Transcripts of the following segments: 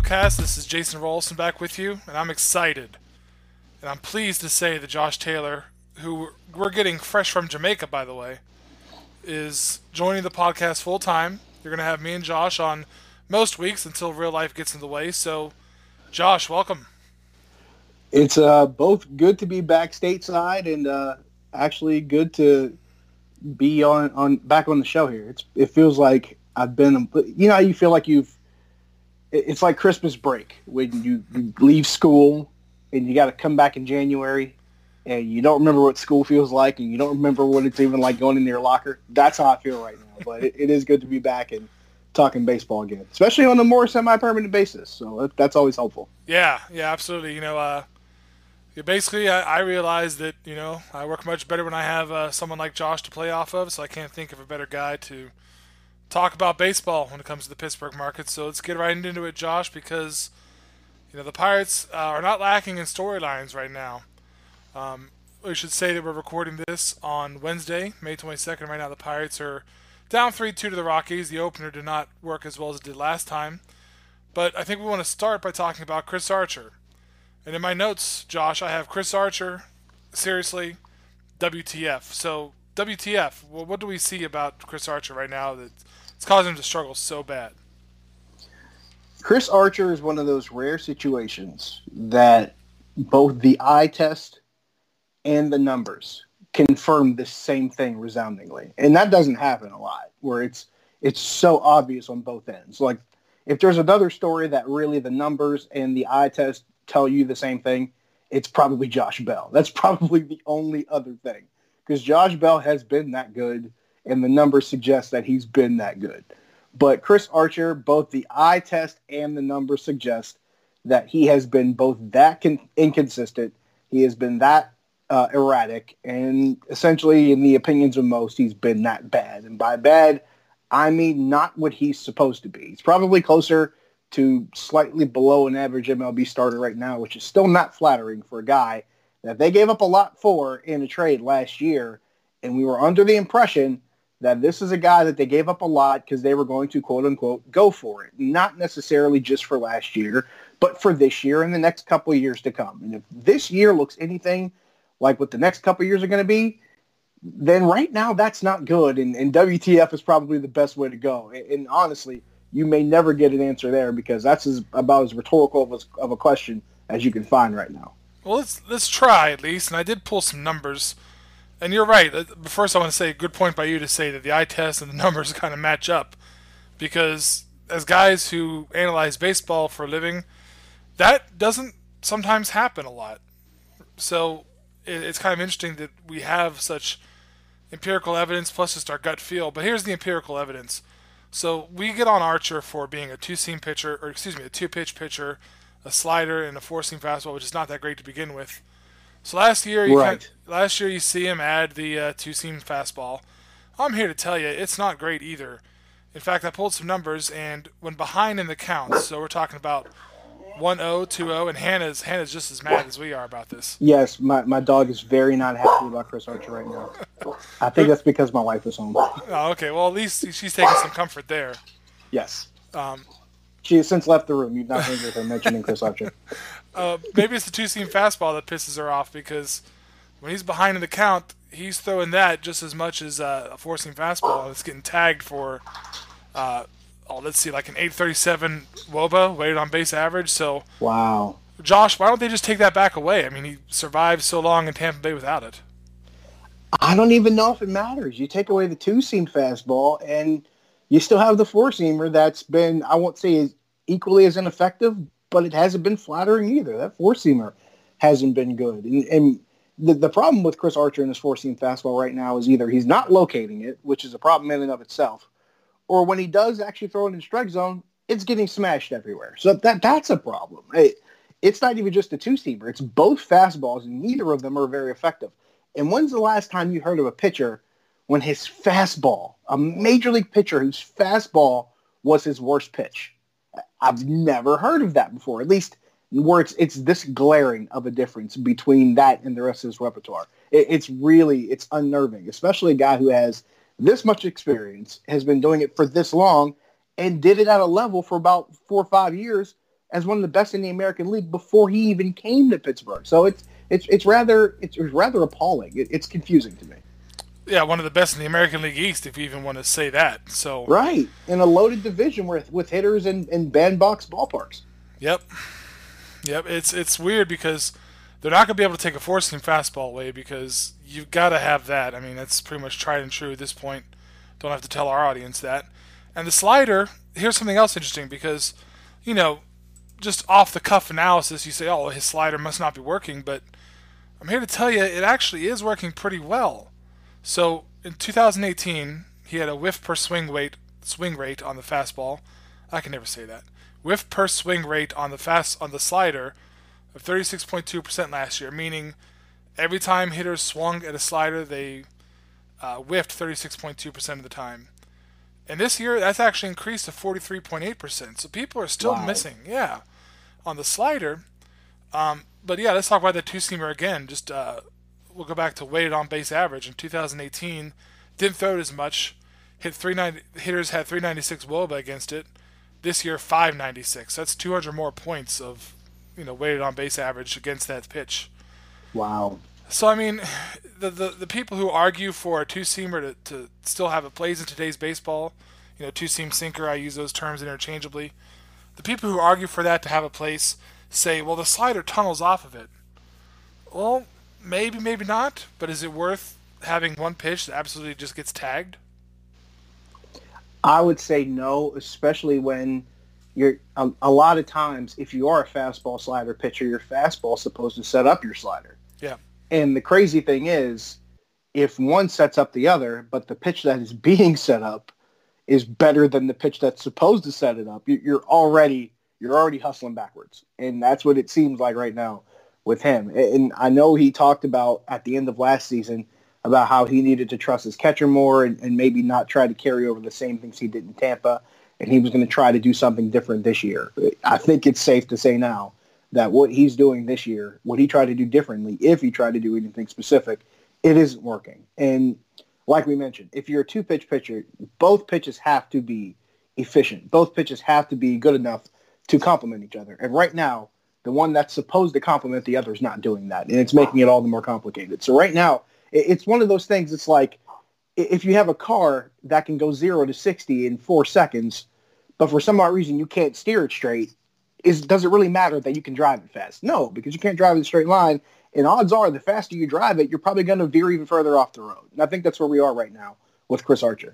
Podcast. This is Jason Rolson back with you, and I'm excited. And I'm pleased to say that Josh Taylor, who we're getting fresh from Jamaica, by the way, is joining the podcast full time. You're going to have me and Josh on most weeks until real life gets in the way. So, Josh, welcome. It's both good to be back stateside and actually good to be on back on the show here. It feels like I've been, how you feel like it's like Christmas break when you leave school and you got to come back in January and you don't remember what school feels like and you don't remember what it's even like going into your locker. That's how I feel right now. But it is good to be back and talking baseball again, especially on a more semi-permanent basis. So that's always helpful. Yeah, absolutely. Basically, I realize that, I work much better when I have someone like Josh to play off of, so I can't think of a better guy to talk about baseball when it comes to the Pittsburgh market. So let's get right into it, Josh, because, the Pirates are not lacking in storylines right now. We should say that we're recording this on Wednesday, May 22nd. Right now, the Pirates are down 3-2 to the Rockies. The opener did not work as well as it did last time. But I think we want to start by talking about Chris Archer. And in my notes, Josh, I have Chris Archer, seriously, WTF. So, WTF, well, what do we see about Chris Archer right now that's causing him to struggle so bad? Chris Archer is one of those rare situations that both the eye test and the numbers confirm the same thing resoundingly. And that doesn't happen a lot, where it's so obvious on both ends. Like, if there's another story that really the numbers and the eye test tell you the same thing, it's probably Josh Bell. That's probably the only other thing, because Josh Bell has been that good and the numbers suggest that he's been that good. But Chris Archer, both the eye test and the numbers suggest that he has been both that inconsistent, he has been that erratic, and essentially, in the opinions of most, he's been that bad. And by bad, I mean not what he's supposed to be. He's probably closer to slightly below an average MLB starter right now, which is still not flattering for a guy that they gave up a lot for in a trade last year. And we were under the impression that this is a guy that they gave up a lot because they were going to, quote unquote, go for it. Not necessarily just for last year, but for this year and the next couple of years to come. And if this year looks anything like what the next couple of years are going to be, then right now that's not good. And WTF is probably the best way to go. And honestly, you may never get an answer there because that's about as rhetorical of a question as you can find right now. Well, let's try at least. And I did pull some numbers. And you're right. But first, I want to say a good point by you to say that the eye test and the numbers kind of match up. Because as guys who analyze baseball for a living, that doesn't sometimes happen a lot. So it's kind of interesting that we have such empirical evidence plus just our gut feel. But here's the empirical evidence. So we get on Archer for being a two-pitch pitcher, a slider, and a four-seam fastball, which is not that great to begin with. So last year you see him add the two-seam fastball. I'm here to tell you, it's not great either. In fact, I pulled some numbers, and when behind in the counts, so we're talking about 1-0, 2-0, and Hannah's just as mad as we are about this. Yes, my dog is very not happy about Chris Archer right now. I think that's because my wife is home. Oh, okay. Well, at least she's taking some comfort there. Yes. She has since left the room. You've not heard her mentioning Chris Archer. Maybe it's the two-seam fastball that pisses her off because when he's behind in the count, he's throwing that just as much as a four-seam fastball, and it's getting tagged for like an 837 WOBA, weighted on base average. So, wow. Josh, why don't they just take that back away? I mean, he survived so long in Tampa Bay without it. I don't even know if it matters. You take away the two-seam fastball, and you still have the four-seamer that's been, I won't say is equally as ineffective, but it hasn't been flattering either. That four-seamer hasn't been good. And the problem with Chris Archer and his four-seam fastball right now is either he's not locating it, which is a problem in and of itself, or when he does actually throw it in strike zone, it's getting smashed everywhere. So that's a problem. It's not even just a two-seamer. It's both fastballs, and neither of them are very effective. And when's the last time you heard of a pitcher when his fastball, a major league pitcher whose fastball was his worst pitch? I've never heard of that before, at least where it's this glaring of a difference between that and the rest of his repertoire. It's unnerving, especially a guy who has this much experience, has been doing it for this long, and did it at a level for about 4 or 5 years as one of the best in the American League before he even came to Pittsburgh. So it's rather appalling. It's confusing to me. Yeah, one of the best in the American League East, if you even want to say that. So right, in a loaded division with hitters in bandbox ballparks. Yep. It's weird because they're not going to be able to take a four-seam fastball away because you've got to have that. I mean, that's pretty much tried and true at this point. Don't have to tell our audience that. And the slider, here's something else interesting because, just off the cuff analysis, you say, oh, his slider must not be working, but I'm here to tell you it actually is working pretty well. So in 2018, he had a whiff per swing rate on the fastball. I can never say that. Whiff per swing rate on the slider of 36.2% last year, meaning every time hitters swung at a slider, they whiffed 36.2% of the time. And this year, that's actually increased to 43.8%. So people are still missing, on the slider. But yeah, let's talk about the two-seamer again. Just we'll go back to weighted on-base average. In 2018, didn't throw it as much. Hitters had 396 WOBA against it. This year, 596. That's 200 more points of weighted on-base average against that pitch. Wow. So, I mean, the people who argue for a two-seamer to still have a place in today's baseball, two-seam sinker, I use those terms interchangeably. The people who argue for that to have a place say, well, the slider tunnels off of it. Well, maybe not, but is it worth having one pitch that absolutely just gets tagged? I would say no, especially when you're a lot of times, if you are a fastball slider pitcher, your fastball is supposed to set up your slider. Yeah. And the crazy thing is, if one sets up the other, but the pitch that is being set up is better than the pitch that's supposed to set it up, you're already hustling backwards. And that's what it seems like right now with him. And I know he talked about at the end of last season about how he needed to trust his catcher more and maybe not try to carry over the same things he did in Tampa. And he was going to try to do something different this year. I think it's safe to say now that what he's doing this year, what he tried to do differently, if he tried to do anything specific, it isn't working. And like we mentioned, if you're a two-pitch pitcher, both pitches have to be efficient. Both pitches have to be good enough to complement each other. And right now, the one that's supposed to complement the other is not doing that. And it's making it all the more complicated. So right now, it's one of those things. It's like if you have a car that can go 0 to 60 in 4 seconds, but for some odd reason you can't steer it straight, does it really matter that you can drive it fast? No, because you can't drive in a straight line. And odds are the faster you drive it, you're probably going to veer even further off the road. And I think that's where we are right now with Chris Archer.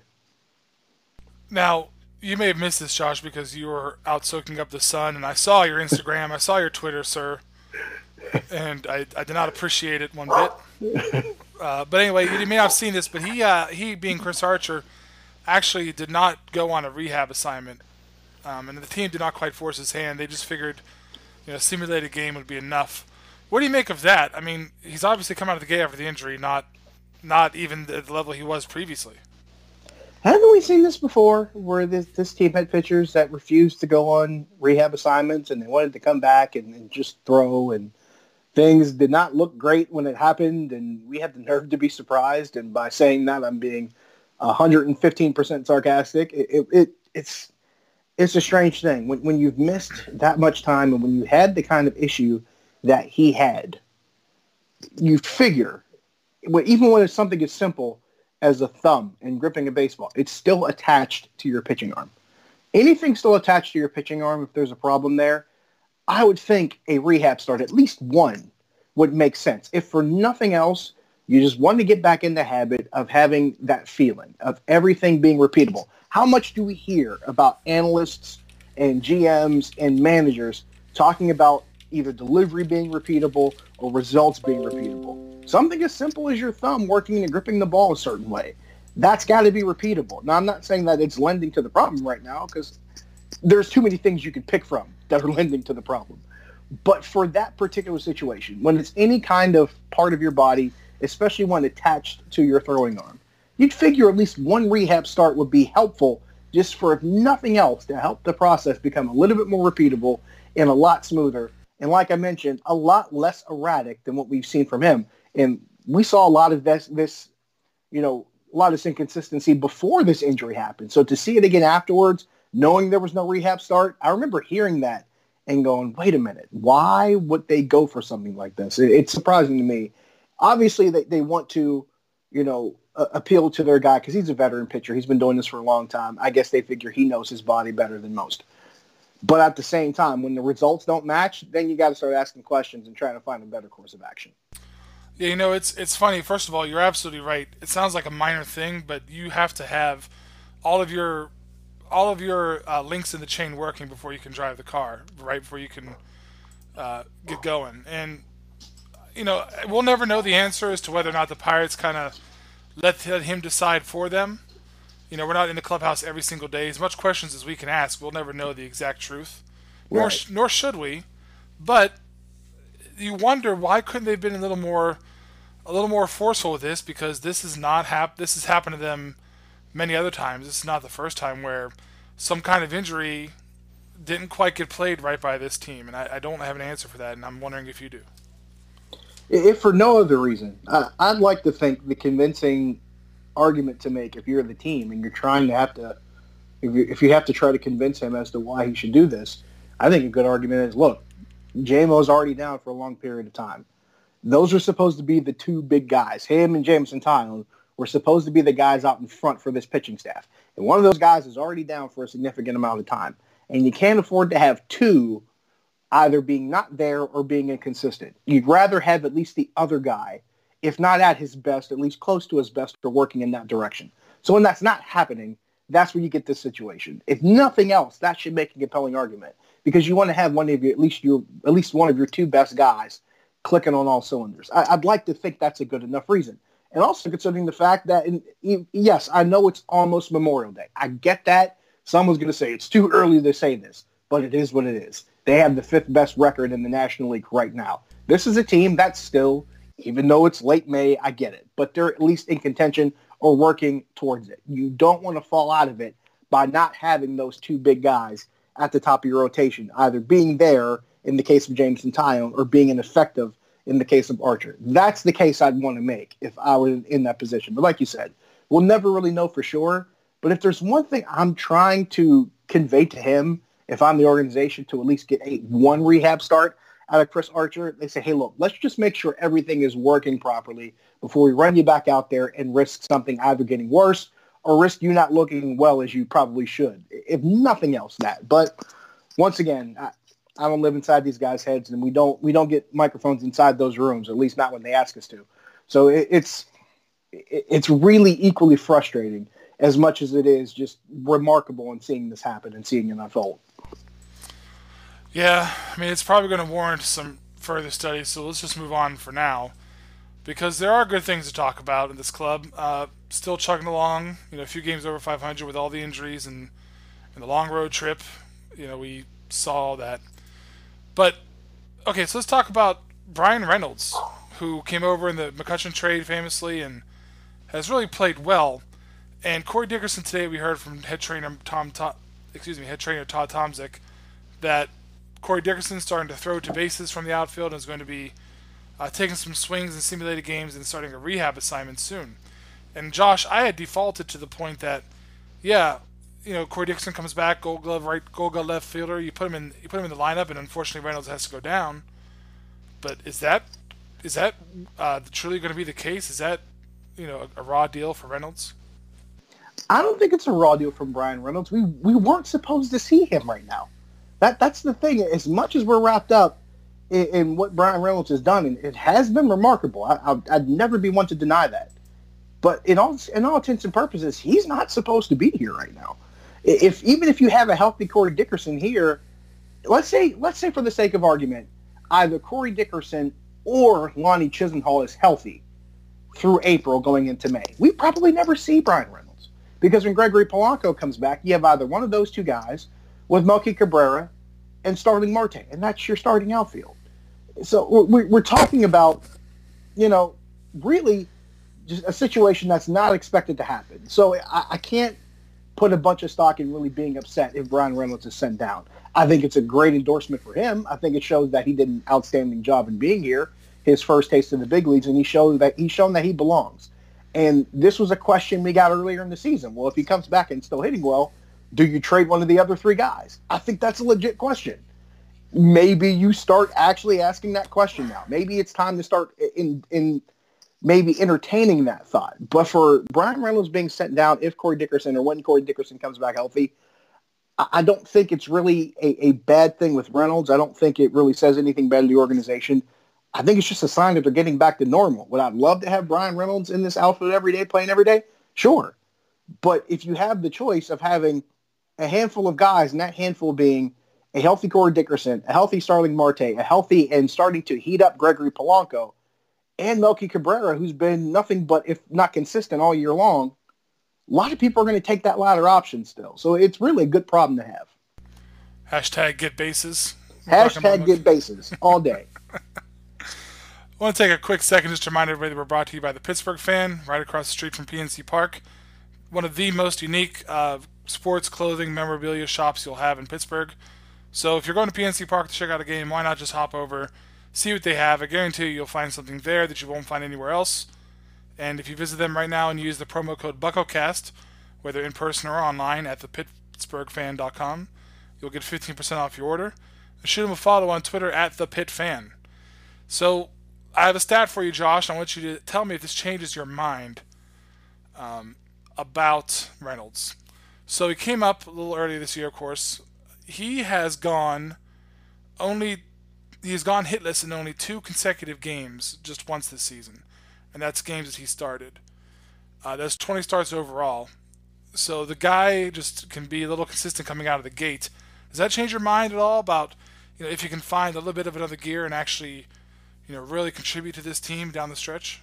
Now, you may have missed this, Josh, because you were out soaking up the sun, and I saw your Instagram, I saw your Twitter, sir, and I did not appreciate it one bit. But anyway, you may not have seen this, but he being Chris Archer, actually did not go on a rehab assignment, and the team did not quite force his hand. They just figured, a simulated game would be enough. What do you make of that? I mean, he's obviously come out of the gate after the injury, not even at the level he was previously. Haven't we seen this before, where this team had pitchers that refused to go on rehab assignments and they wanted to come back and just throw, and things did not look great when it happened, and we had the nerve to be surprised. And by saying that, I'm being 115% sarcastic. It's a strange thing. When you've missed that much time and when you had the kind of issue that he had, you figure, even when it's something as simple as a thumb and gripping a baseball, it's still attached to your pitching arm. Anything still attached to your pitching arm, if there's a problem there, I would think a rehab start, at least one, would make sense. If for nothing else, you just want to get back in the habit of having that feeling, of everything being repeatable. How much do we hear about analysts and GMs and managers talking about either delivery being repeatable or results being repeatable? Something as simple as your thumb working and gripping the ball a certain way, that's got to be repeatable. Now, I'm not saying that it's lending to the problem right now, because there's too many things you can pick from that are lending to the problem. But for that particular situation, when it's any kind of part of your body, especially one attached to your throwing arm, you'd figure at least one rehab start would be helpful, just for, if nothing else, to help the process become a little bit more repeatable and a lot smoother. And like I mentioned, a lot less erratic than what we've seen from him. And we saw a lot of this, a lot of this inconsistency before this injury happened. So to see it again afterwards, knowing there was no rehab start, I remember hearing that and going, wait a minute, why would they go for something like this? It's surprising to me. Obviously, they want to, appeal to their guy because he's a veteran pitcher. He's been doing this for a long time. I guess they figure he knows his body better than most. But at the same time, when the results don't match, then you got to start asking questions and trying to find a better course of action. Yeah, it's funny. First of all, you're absolutely right. It sounds like a minor thing, but you have to have all of your links in the chain working before you can drive the car, right? Before you can get going. And we'll never know the answer as to whether or not the Pirates kind of let him decide for them. We're not in the clubhouse every single day. As much questions as we can ask, we'll never know the exact truth, right. Nor should we. But you wonder why couldn't they have been a little more forceful with this, because this has happened to them many other times. This is not the first time where some kind of injury didn't quite get played right by this team, and I don't have an answer for that, and I'm wondering if you do. If for no other reason, I'd like to think the convincing argument to make if you're the team and you're trying to if you have to try to convince him as to why he should do this, I think a good argument is, look, J-Mo's already down for a long period of time. Those are supposed to be the two big guys. Him and Jameson Tyone were supposed to be the guys out in front for this pitching staff. And one of those guys is already down for a significant amount of time. And you can't afford to have two either being not there or being inconsistent. You'd rather have at least the other guy, if not at his best, at least close to his best, or working in that direction. So when that's not happening, that's where you get this situation. If nothing else, that should make a compelling argument, because you want to have one of your at least one of your two best guys clicking on all cylinders. I'd like to think that's a good enough reason. And also considering the fact that, yes, I know it's almost Memorial Day. I get that. Someone's going to say it's too early to say this, but it is what it is. They have the fifth best record in the National League right now. This is a team that's still, even though it's late May, I get it, but they're at least in contention or working towards it. You don't want to fall out of it by not having those two big guys at the top of your rotation, either being there in the case of Jameson Tyone or being ineffective in the case of Archer. That's the case I'd want to make if I were in that position. But like you said, we'll never really know for sure. But if there's one thing I'm trying to convey to him, if I'm the organization, to at least get one rehab start out of Chris Archer, they say, hey, look, let's just make sure everything is working properly before we run you back out there and risk something either getting worse or risk you not looking well as you probably should. If nothing else, that. But once again, I don't live inside these guys' heads, and we don't get microphones inside those rooms, at least not when they ask us to. So it's really equally frustrating as much as it is just remarkable in seeing this happen and seeing it unfold. Yeah, I mean, it's probably going to warrant some further study, so let's just move on for now, because there are good things to talk about in this club. Still chugging along, a few games over 500 with all the injuries and the long road trip. We saw that. But, okay, so let's talk about Bryan Reynolds, who came over in the McCutchen trade famously and has really played well. And Corey Dickerson today, we heard from head trainer Todd Tomczyk, that Corey Dickerson's starting to throw to bases from the outfield and is going to be taking some swings in simulated games and starting a rehab assignment soon. And Josh, I had defaulted to the point that, Corey Dickerson comes back, Gold Glove left fielder. You put him in the lineup, and unfortunately Reynolds has to go down. But is that truly going to be the case? Is that a raw deal for Reynolds? I don't think it's a raw deal from Bryan Reynolds. We weren't supposed to see him right now. That's the thing. As much as we're wrapped up in what Bryan Reynolds has done, and it has been remarkable. I'd never be one to deny that. But in all intents and purposes, he's not supposed to be here right now. Even if you have a healthy Corey Dickerson here, let's say for the sake of argument, either Corey Dickerson or Lonnie Chisenhall is healthy through April going into May, we probably never see Bryan Reynolds. Because when Gregory Polanco comes back, you have either one of those two guys with Melky Cabrera and Starling Marte, and that's your starting outfield. So we're talking about, really just a situation that's not expected to happen. So I can't put a bunch of stock in really being upset if Bryan Reynolds is sent down. I think it's a great endorsement for him. I think it shows that he did an outstanding job in being here, his first taste of the big leagues, and he's shown that he belongs. And this was a question we got earlier in the season. Well, if he comes back and still hitting well, do you trade one of the other three guys? I think that's a legit question. maybe you start actually asking that question now. Maybe it's time to start in maybe entertaining that thought. But for Brian Reynolds being sent down, if Corey Dickerson or when Corey Dickerson comes back healthy, I don't think it's really a bad thing with Reynolds. I don't think it really says anything bad to the organization. I think it's just a sign that they're getting back to normal. Would I love to have Brian Reynolds in this outfit every day, playing every day? Sure. But if you have the choice of having a handful of guys, and that handful being a healthy Corey Dickerson, a healthy Starling Marte, a healthy and starting to heat up Gregory Polanco, and Melky Cabrera, who's been nothing but, if not consistent, all year long, a lot of people are going to take that latter option still. So it's really a good problem to have. Hashtag get bases. Hashtag get bases all day. I want to take a quick second just to remind everybody that we're brought to you by the Pittsburgh Fan, right across the street from PNC Park. One of the most unique sports clothing memorabilia shops you'll have in Pittsburgh. So if you're going to PNC Park to check out a game, why not just hop over, see what they have. I guarantee you you'll find something there that you won't find anywhere else. And if you visit them right now and use the promo code BuckoCast, whether in person or online at thepittsburghfan.com, you'll get 15% off your order. And shoot them a follow on Twitter at thepitfan. So I have a stat for you, Josh. I want you to tell me if this changes your mind about Reynolds. So he came up a little earlier this year, of course. He has gone hitless in only 2 consecutive games just once this season. And that's games that he started. That's 20 starts overall. So the guy just can be a little consistent coming out of the gate. Does that change your mind at all about, if you can find a little bit of another gear and actually, really contribute to this team down the stretch?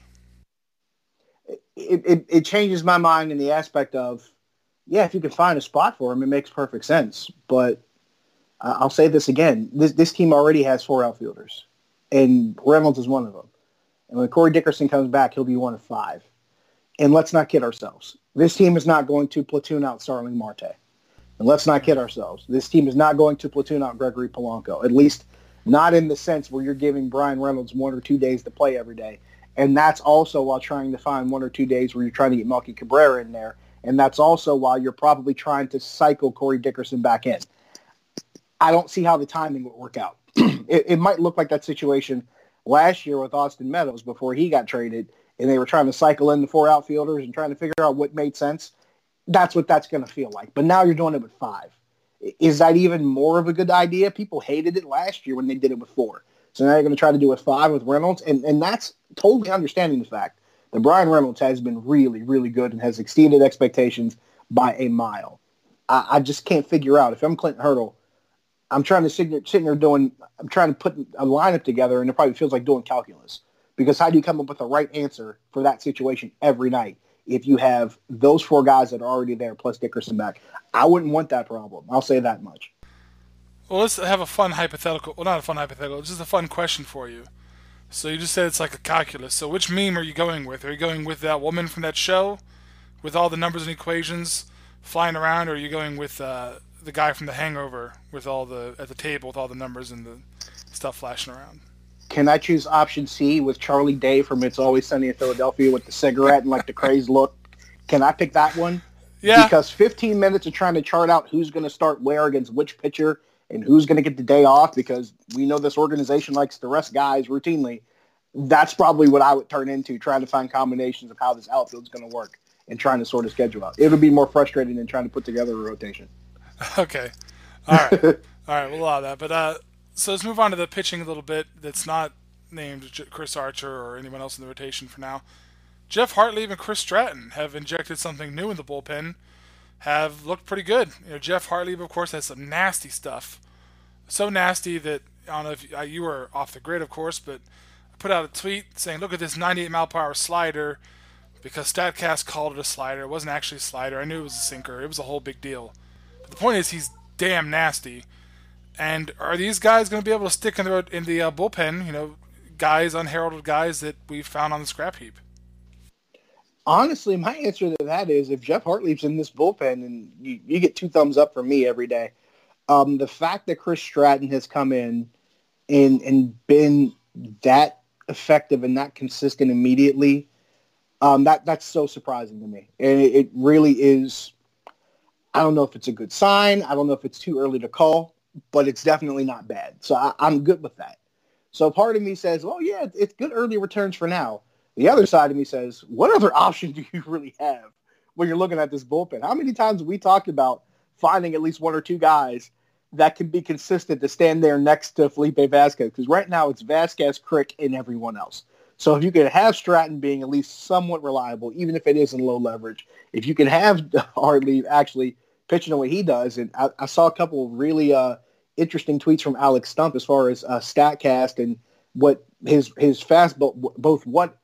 It changes my mind in the aspect of, if you can find a spot for him, it makes perfect sense. But I'll say this again. This team already has 4 outfielders, and Reynolds is one of them. And when Corey Dickerson comes back, he'll be one of 5. And let's not kid ourselves. This team is not going to platoon out Starling Marte. And let's not kid ourselves. This team is not going to platoon out Gregory Polanco, at least not in the sense where you're giving Brian Reynolds 1 or 2 days to play every day. And that's also while trying to find 1 or 2 days where you're trying to get Melky Cabrera in there. And that's also while you're probably trying to cycle Corey Dickerson back in. I don't see how the timing would work out. It might look like that situation last year with Austin Meadows before he got traded, and they were trying to cycle in the 4 outfielders and trying to figure out what made sense. That's what that's going to feel like. But now you're doing it with 5. Is that even more of a good idea? People hated it last year when they did it with 4. So now you're going to try to do it with 5 with Reynolds, and that's totally understanding the fact that Brian Reynolds has been really, really good and has exceeded expectations by a mile. I just can't figure out. If I'm Clinton Hurdle, I'm trying to I'm trying to put a lineup together, and it probably feels like doing calculus. Because how do you come up with the right answer for that situation every night if you have those 4 guys that are already there plus Dickerson back? I wouldn't want that problem. I'll say that much. Well, let's have a fun hypothetical. Well, not a fun hypothetical. It's just a fun question for you. So you just said it's like a calculus. So which meme are you going with? Are you going with that woman from that show with all the numbers and equations flying around, or are you going with the guy from The Hangover with at the table with all the numbers and the stuff flashing around? Can I choose option C with Charlie Day from It's Always Sunny in Philadelphia with the cigarette and like the crazed look? Can I pick that one? Yeah. Because 15 minutes of trying to chart out who's going to start where against which pitcher and who's going to get the day off, because we know this organization likes to rest guys routinely. That's probably what I would turn into, trying to find combinations of how this outfield's going to work and trying to sort of schedule out. It would be more frustrating than trying to put together a rotation. Okay. All right. All right, we'll allow that. But so let's move on to the pitching a little bit that's not named Chris Archer or anyone else in the rotation for now. Jeff Hartlieb and Chris Stratton have injected something new in the bullpen, have looked pretty good. Jeff Hartlieb, of course, has some nasty stuff. So nasty that, I don't know if you were off the grid, of course, but I put out a tweet saying, look at this 98-mile-per-hour slider, because StatCast called it a slider. It wasn't actually a slider. I knew it was a sinker. It was a whole big deal. But the point is, he's damn nasty. And are these guys going to be able to stick in the bullpen, guys, unheralded guys that we found on the scrap heap? Honestly, my answer to that is if Jeff Hartlieb's in this bullpen, and you get 2 thumbs up from me every day. The fact that Chris Stratton has come in and been that effective and that consistent immediately, that's so surprising to me. And it really is. I don't know if it's a good sign. I don't know if it's too early to call. but it's definitely not bad. So I'm good with that. So part of me says, well, yeah, it's good early returns for now. The other side of me says, what other option do you really have when you're looking at this bullpen? How many times have we talked about finding at least one or two guys that can be consistent to stand there next to Felipe Vasquez? Because right now it's Vasquez, Crick, and everyone else. So if you can have Stratton being at least somewhat reliable, even if it is in low leverage, if you can have Hartley actually pitching the way he does, and I saw a couple of really interesting tweets from Alex Stump as far as StatCast and what his fastball, both what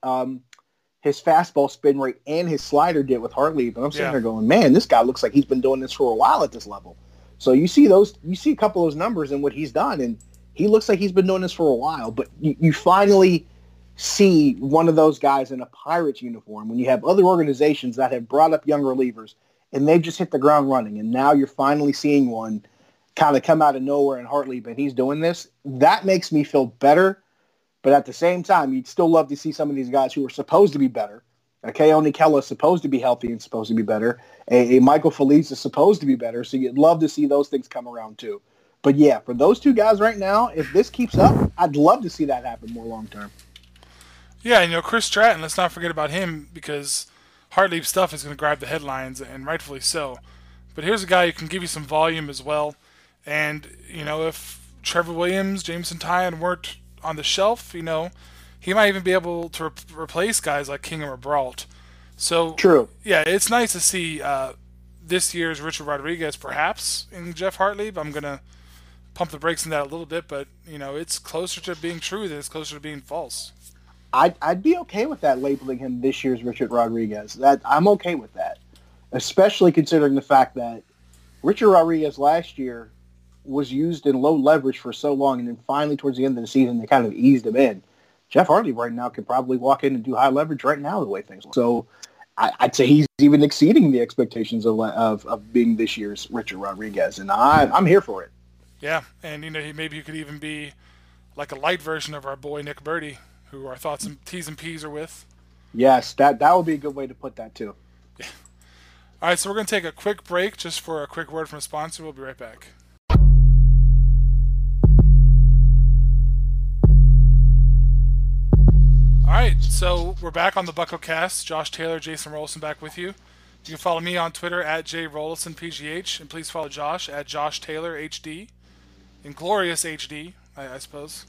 his fastball spin rate and his slider did with Hartley. But I'm sitting there going, man, this guy looks like he's been doing this for a while at this level. So you see a couple of those numbers and what he's done, and he looks like he's been doing this for a while. But you finally see one of those guys in a Pirates uniform when you have other organizations that have brought up young relievers and they've just hit the ground running. And now you're finally seeing one kind of come out of nowhere in Hartley, but he's doing this. That makes me feel better. But at the same time, you'd still love to see some of these guys who are supposed to be better. Keone Kela is supposed to be healthy and supposed to be better. A Michael Feliz is supposed to be better. So you'd love to see those things come around too. But yeah, for those two guys right now, if this keeps up, I'd love to see that happen more long term. Yeah, Chris Stratton, let's not forget about him because Hartley's stuff is going to grab the headlines, and rightfully so. But here's a guy who can give you some volume as well. And, if Trevor Williams, Jameson Taillon weren't on the shelf, he might even be able to replace guys like Kingham or Brault. So, true. Yeah, it's nice to see this year's Richard Rodriguez perhaps in Jeff Hartley. But I'm going to pump the brakes on that a little bit. But, it's closer to being true than it's closer to being false. I'd be okay with that, labeling him this year's Richard Rodriguez. I'm okay with that, especially considering the fact that Richard Rodriguez last year was used in low leverage for so long, and then finally towards the end of the season they kind of eased him in. Jeff Hartley right now could probably walk in and do high leverage right now the way things look. So I'd say he's even exceeding the expectations of being this year's Richard Rodriguez, and I'm here for it. Yeah, and maybe he could even be like a light version of our boy Nick Birdie, who our thoughts and T's and P's are with. Yes, that would be a good way to put that too. Yeah. All right, so we're going to take a quick break just for a quick word from a sponsor. We'll be right back. All right, so we're back on the BuckoCast. Josh Taylor, Jason Rollison back with you. You can follow me on Twitter at JRollisonPGH, and please follow Josh at Josh Taylor HD, Inglorious HD, I suppose.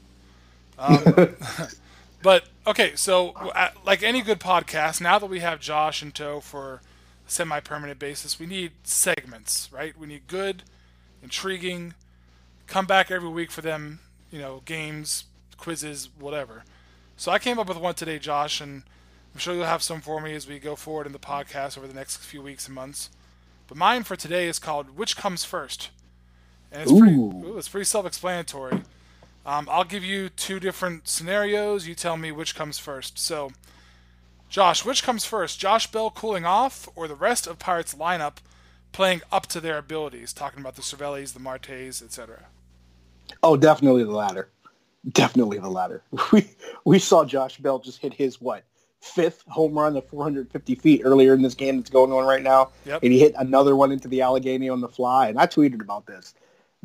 But, okay, so like any good podcast, now that we have Josh in tow for a semi-permanent basis, we need segments, right? We need good, intriguing, come back every week for them, games, quizzes, whatever. So I came up with one today, Josh, and I'm sure you'll have some for me as we go forward in the podcast over the next few weeks and months. But mine for today is called Which Comes First? And it's pretty self-explanatory. I'll give you two different scenarios. You tell me which comes first. So, Josh, which comes first? Josh Bell cooling off or the rest of Pirates' lineup playing up to their abilities? Talking about the Cervellis, the Martes, etc. Oh, definitely the latter. Definitely the latter. We saw Josh Bell just hit his, fifth home run of 450 feet earlier in this game that's going on right now. Yep. And he hit another one into the Allegheny on the fly. And I tweeted about this.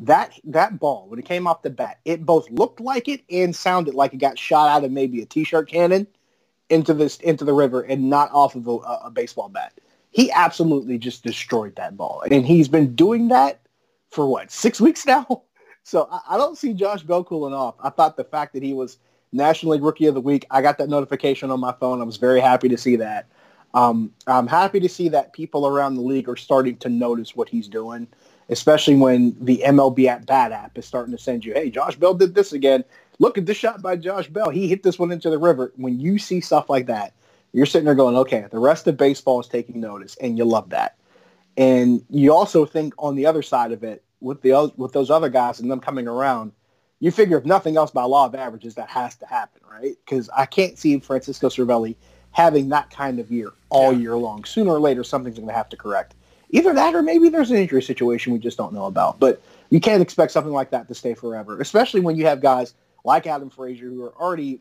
That ball, when it came off the bat, it both looked like it and sounded like it got shot out of maybe a T-shirt cannon into the river and not off of a baseball bat. He absolutely just destroyed that ball. And he's been doing that for 6 weeks now? So I don't see Josh Bell cooling off. I thought the fact that he was National League Rookie of the Week, I got that notification on my phone. I was very happy to see that. I'm happy to see that people around the league are starting to notice what he's doing, especially when the MLB at Bat app is starting to send you, hey, Josh Bell did this again. Look at this shot by Josh Bell. He hit this one into the river. When you see stuff like that, you're sitting there going, okay, the rest of baseball is taking notice, and you love that. And you also think on the other side of it, with those other guys and them coming around, you figure if nothing else by law of averages, that has to happen, right? Because I can't see Francisco Cervelli having that kind of year all year long. Sooner or later, something's going to have to correct. Either that or maybe there's an injury situation we just don't know about. But you can't expect something like that to stay forever, especially when you have guys like Adam Frazier who are already,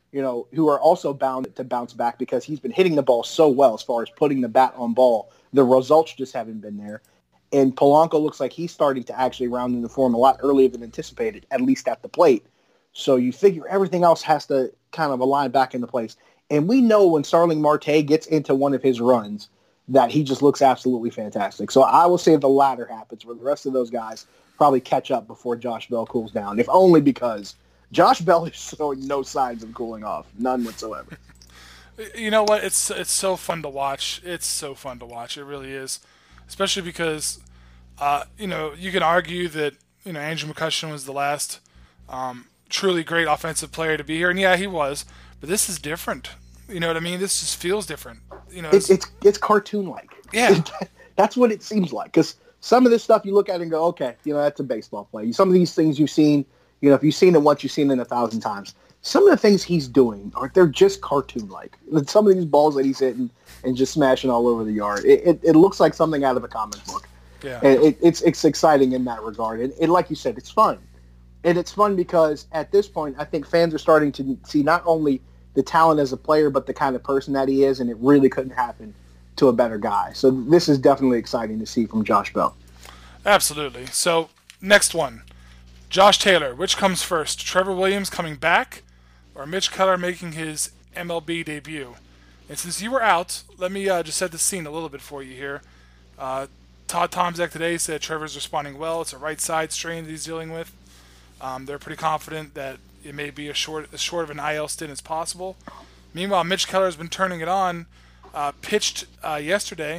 who are also bound to bounce back because he's been hitting the ball so well as far as putting the bat on ball. The results just haven't been there. And Polanco looks like he's starting to actually round into form a lot earlier than anticipated, at least at the plate. So you figure everything else has to kind of align back into place. And we know when Starling Marte gets into one of his runs that he just looks absolutely fantastic. So I will say the latter happens where the rest of those guys probably catch up before Josh Bell cools down, if only because Josh Bell is showing no signs of cooling off, none whatsoever. You know what? It's so fun to watch. It's so fun to watch. It really is, especially because you can argue that Andrew McCutchen was the last truly great offensive player to be here, and yeah, he was. But this is different. You know what I mean? This just feels different. It's cartoon-like. Yeah, that's what it seems like. Because some of this stuff you look at and go, okay, that's a baseball play. Some of these things you've seen, if you've seen it once, you've seen it 1,000 times. Some of the things he's doing they're just cartoon-like. Some of these balls that he's hitting and just smashing all over the yard, it looks like something out of a comic book. Yeah, and it's exciting in that regard. And like you said, it's fun. And it's fun because at this point, I think fans are starting to see not only the talent as a player, but the kind of person that he is, and it really couldn't happen to a better guy. So this is definitely exciting to see from Josh Bell. Absolutely. So next one, Josh Taylor. Which comes first, Trevor Williams coming back or Mitch Keller making his MLB debut? And since you were out, let me just set the scene a little bit for you here. Todd Tomzak today said Trevor's responding well. It's a right side strain that he's dealing with. They're pretty confident that it may be as short of an IL stint as possible. Meanwhile, Mitch Keller has been turning it on. Pitched yesterday.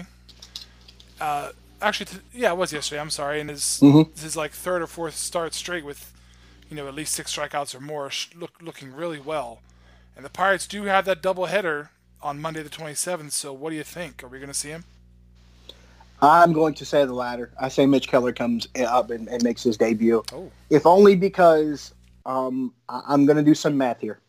It was yesterday. I'm sorry, and his like third or fourth start straight with, at least 6 strikeouts or more, looking really well. And the Pirates do have that doubleheader on Monday the 27th. So what do you think? Are we going to see him? I'm going to say the latter. I say Mitch Keller comes up and makes his debut. Oh. If only because I'm going to do some math here.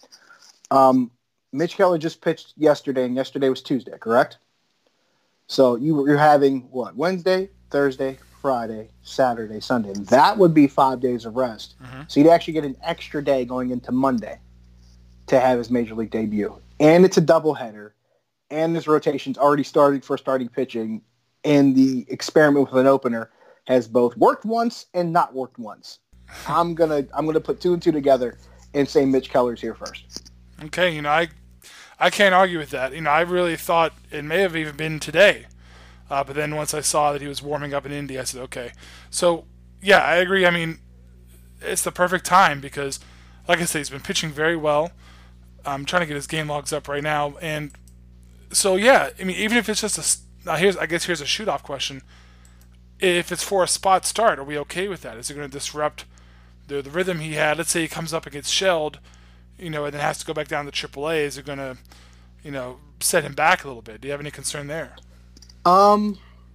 Mitch Keller just pitched yesterday, and yesterday was Tuesday, correct? So you're having, Wednesday, Thursday, Friday, Saturday, Sunday. That would be 5 days of rest. Mm-hmm. So you'd actually get an extra day going into Monday to have his Major League debut. And it's a doubleheader, and his rotation's already started for starting pitching, and the experiment with an opener has both worked once and not worked once. I'm gonna put 2 and 2 together and say Mitch Keller's here first. Okay, I can't argue with that. I really thought it may have even been today, but then once I saw that he was warming up in Indy, I said okay. So yeah, I agree. I mean, it's the perfect time because, like I said, he's been pitching very well. I'm trying to get his game logs up right now, and so yeah, I mean, even if it's just here's a shoot-off question. If it's for a spot start, are we okay with that? Is it going to disrupt the rhythm he had? Let's say he comes up and gets shelled, and then has to go back down to AAA. Is it going to, set him back a little bit? Do you have any concern there? Now,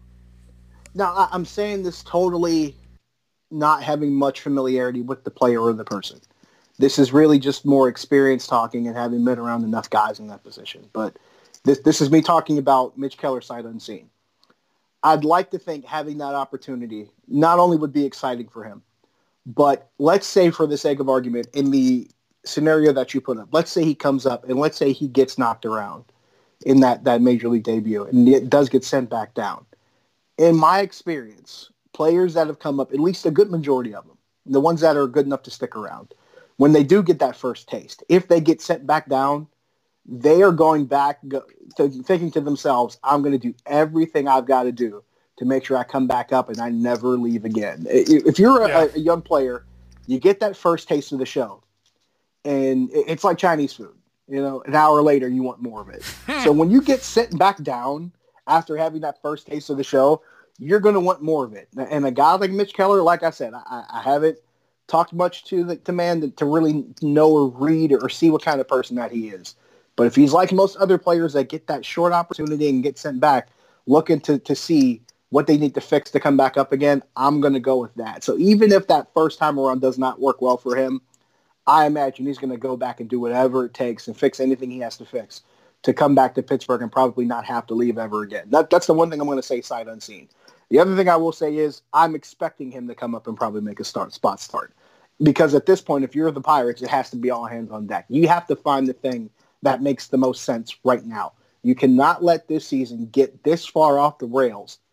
I'm saying this totally not having much familiarity with the player or the person. This is really just more experience talking and having been around enough guys in that position. But this is me talking about Mitch Keller sight unseen. I'd like to think having that opportunity not only would be exciting for him, but let's say for the sake of argument, in the scenario that you put up, let's say he comes up and let's say he gets knocked around in that Major League debut and it does get sent back down. In my experience, players that have come up, at least a good majority of them, the ones that are good enough to stick around, when they do get that first taste, if they get sent back down, they are going back thinking to themselves, I'm going to do everything I've got to do to make sure I come back up and I never leave again. If you're a young player, you get that first taste of the show, and it's like Chinese food. An hour later, you want more of it. So when you get sent back down after having that first taste of the show, you're going to want more of it. And a guy like Mitch Keller, like I said, I haven't talked much to the man to really know or read or see what kind of person that he is. But if he's like most other players that get that short opportunity and get sent back, looking to see what they need to fix to come back up again, I'm going to go with that. So even if that first time around does not work well for him, I imagine he's going to go back and do whatever it takes and fix anything he has to fix to come back to Pittsburgh and probably not have to leave ever again. That's the one thing I'm going to say sight unseen. The other thing I will say is I'm expecting him to come up and probably make a spot start. Because at this point, if you're the Pirates, it has to be all hands on deck. You have to find the thing that makes the most sense right now. You cannot let this season get this far off the rails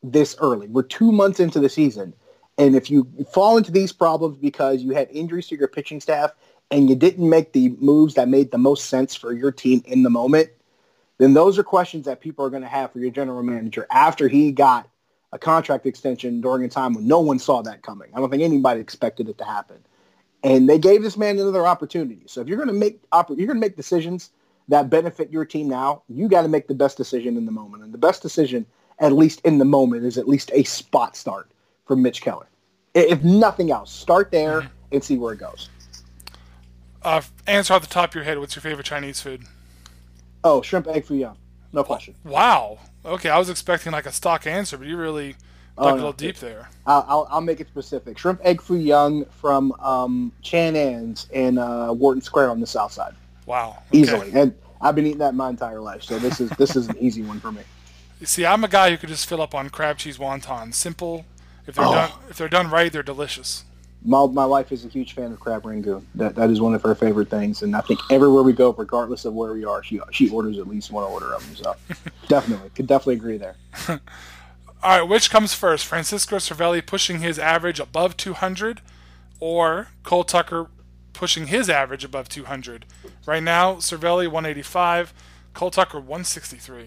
this early. We're 2 months into the season. And if you fall into these problems because you had injuries to your pitching staff and you didn't make the moves that made the most sense for your team in the moment, then those are questions that people are going to have for your general manager after he got a contract extension during a time when no one saw that coming. I don't think anybody expected it to happen. And they gave this man another opportunity. So if you're going to make decisions that benefit your team now, you got to make the best decision in the moment. And the best decision, at least in the moment, is at least a spot start for Mitch Keller. If nothing else, start there and see where it goes. Answer off the top of your head, what's your favorite Chinese food? Oh, shrimp egg foo young. No question. Wow. Okay, I was expecting like a stock answer, but you really dug a little deep there. I'll make it specific. Shrimp egg foo young from Chan An's in Wharton Square on the south side. Wow. Okay. Easily. And I've been eating that my entire life, so this is an easy one for me. You see, I'm a guy who could just fill up on crab cheese wontons. Simple. If they're done right, they're delicious. My wife is a huge fan of crab rangoon. That is one of her favorite things, and I think everywhere we go, regardless of where we are, she orders at least one order of them. So could definitely agree there. All right, which comes first? Francisco Cervelli pushing his average above 200, or Cole Tucker pushing his average above 200? Right now, Cervelli 185, Cole Tucker 163.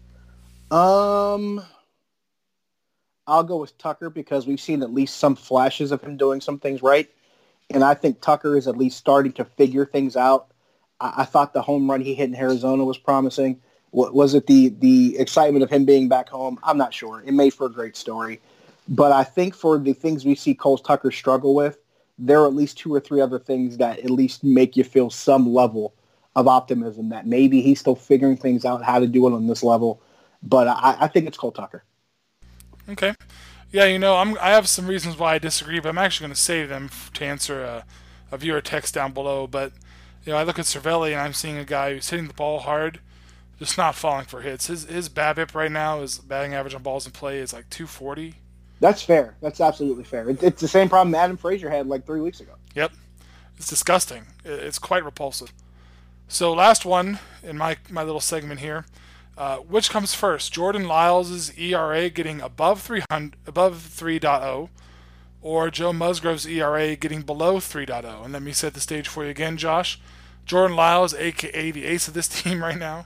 I'll go with Tucker because we've seen at least some flashes of him doing some things right. And I think Tucker is at least starting to figure things out. I thought the home run he hit in Arizona was promising. Was it the excitement of him being back home? I'm not sure. It made for a great story. But I think for the things we see Cole Tucker struggle with, there are at least 2 or 3 other things that at least make you feel some level of optimism that maybe he's still figuring things out, how to do it on this level. But I think it's Cole Tucker. Okay. Yeah, I have some reasons why I disagree, but I'm actually going to save them to answer a viewer text down below. But, I look at Cervelli, and I'm seeing a guy who's hitting the ball hard, just not falling for hits. His BABIP right now, his batting average on balls in play is like 240. That's fair. That's absolutely fair. It's the same problem Adam Frazier had like 3 weeks ago. Yep. It's disgusting. It's quite repulsive. So last one in my little segment here. Which comes first? Jordan Lyles' ERA getting above 3.0, or Joe Musgrove's ERA getting below 3.0? And let me set the stage for you again, Josh. Jordan Lyles, a.k.a. the ace of this team right now,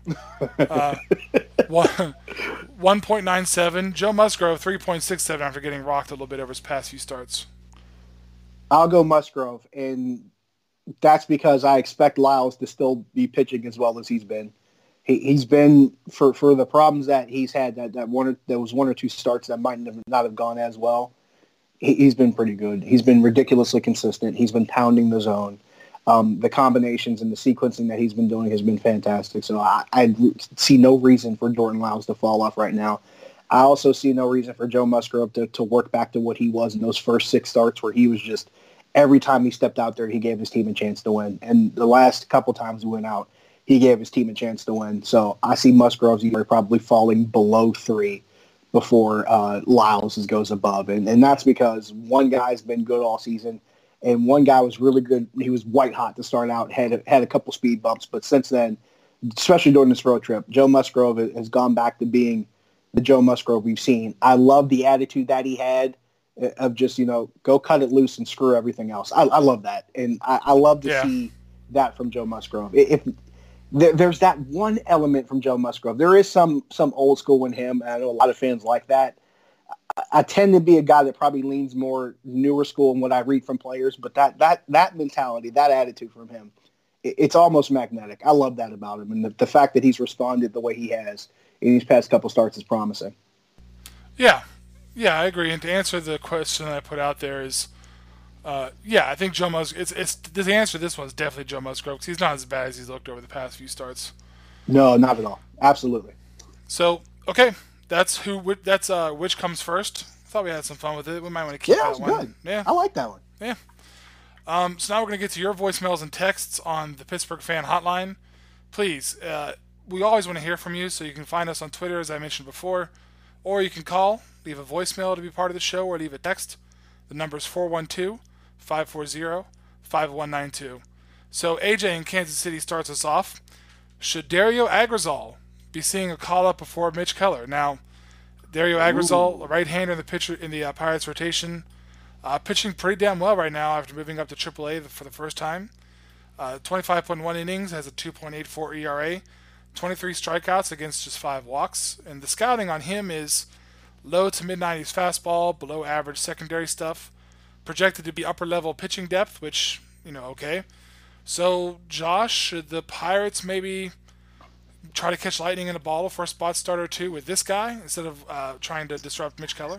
1.97. Joe Musgrove, 3.67 after getting rocked a little bit over his past few starts. I'll go Musgrove, and that's because I expect Lyles to still be pitching as well as he's been. He's been for the problems that he's had. There was 1 or 2 starts that might not have gone as well. He's been pretty good. He's been ridiculously consistent. He's been pounding the zone. The combinations and the sequencing that he's been doing has been fantastic. So I see no reason for Jordan Lyles to fall off right now. I also see no reason for Joe Musgrove to work back to what he was in those first 6 starts, where he was just every time he stepped out there, he gave his team a chance to win. And the last couple times he went out, he gave his team a chance to win. So I see Musgrove's ERA probably falling below 3 before Lyles goes above. And that's because one guy's been good all season, and one guy was really good. He was white hot to start out, had a couple speed bumps. But since then, especially during this road trip, Joe Musgrove has gone back to being the Joe Musgrove we've seen. I love the attitude that he had of just, go cut it loose and screw everything else. I love that. And I love to see that from Joe Musgrove. If there's that one element from Joe Musgrove. There is some old school in him, and I know a lot of fans like that. I tend to be a guy that probably leans more newer school in what I read from players, but that mentality, that attitude from him, it's almost magnetic. I love that about him, and the fact that he's responded the way he has in these past couple starts is promising. Yeah, I agree. And to answer the question that I put out there is, I think Joe Musgrove. The answer to this one is definitely Joe Musgrove, because he's not as bad as he's looked over the past few starts. No, not at all. Absolutely. So okay, that's which comes first. I thought we had some fun with it. We might want to keep that one. Yeah, good. Yeah, I like that one. Yeah. So now we're gonna get to your voicemails and texts on the Pittsburgh Fan Hotline. Please, we always want to hear from you, so you can find us on Twitter, as I mentioned before, or you can call, leave a voicemail to be part of the show, or leave a text. The number is 412-540-5192. So AJ in Kansas City starts us off. Should Dario Agrizal be seeing a call-up before Mitch Keller? Now, Dario Agrazal, a right-hander in the Pirates rotation, pitching pretty damn well right now after moving up to AAA for the first time. 25.1 innings, has a 2.84 ERA, 23 strikeouts against just 5 walks. And the scouting on him is low to mid-90s fastball, below average secondary stuff, projected to be upper-level pitching depth, which, okay. So, Josh, should the Pirates maybe try to catch lightning in a bottle for a spot starter too with this guy instead of trying to disrupt Mitch Keller?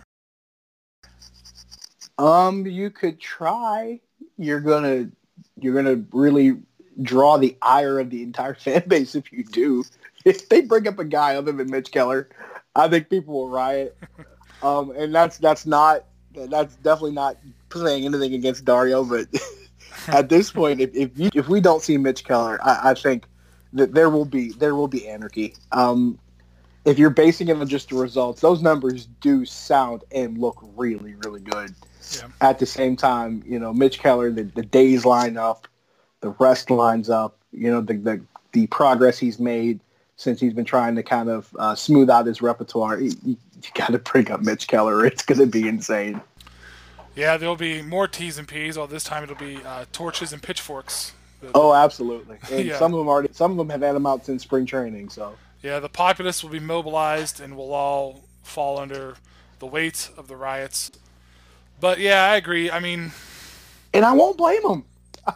You could try. You're gonna really draw the ire of the entire fan base if you do. If they bring up a guy other than Mitch Keller, I think people will riot. And that's definitely not saying anything against Dario, but at this point, if we don't see Mitch Keller, I think that there will be anarchy. If you're basing it on just the results, those numbers do sound and look really, really good. Yeah. At the same time, Mitch Keller, the days line up, the rest lines up. The progress he's made since he's been trying to kind of smooth out his repertoire. You got to bring up Mitch Keller. It's going to be insane. Yeah, there'll be more T's and P's. All this time it'll be torches and pitchforks. Oh, absolutely. And yeah. Some of them have had them out since spring training. So yeah, the populace will be mobilized and we'll all fall under the weight of the riots. But yeah, I agree. I mean, and I won't blame them.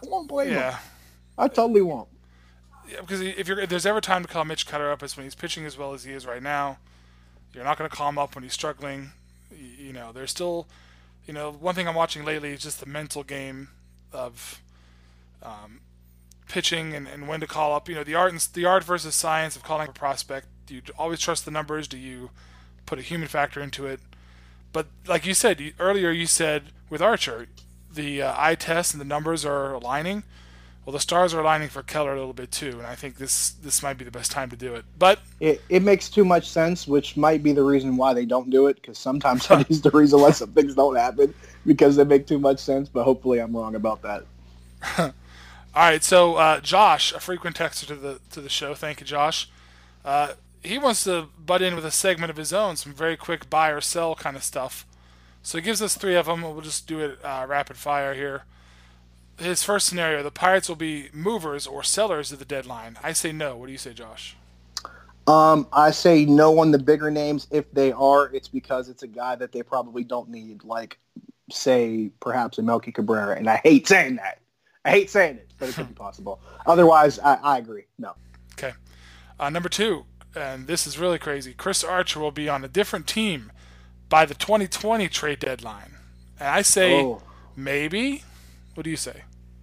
I totally won't. Yeah, because if there's ever time to call Mitch Keller up, it's when he's pitching as well as he is right now. You're not going to call him up when he's struggling. There's still, one thing I'm watching lately is just the mental game of pitching and when to call up. The art versus science of calling a prospect. Do you always trust the numbers? Do you put a human factor into it? But like you said earlier, you said with Archer, the eye test and the numbers are aligning. Well, the stars are aligning for Keller a little bit too, and I think this might be the best time to do it. But it makes too much sense, which might be the reason why they don't do it, because sometimes that is the reason why some things don't happen, because they make too much sense, but hopefully I'm wrong about that. All right, so Josh, a frequent texter to the show, thank you, Josh. He wants to butt in with a segment of his own, some very quick buy or sell kind of stuff. So he gives us 3 of them. We'll just do it rapid fire here. His first scenario, the Pirates will be movers or sellers at the deadline. I say no. What do you say, Josh? I say no on the bigger names. If they are, it's because it's a guy that they probably don't need, like, say, perhaps a Melky Cabrera. And I hate saying that. But it could be possible. Otherwise, I agree. No. Okay. Number 2, and this is really crazy. Chris Archer will be on a different team by the 2020 trade deadline. And I say maybe. What do you say?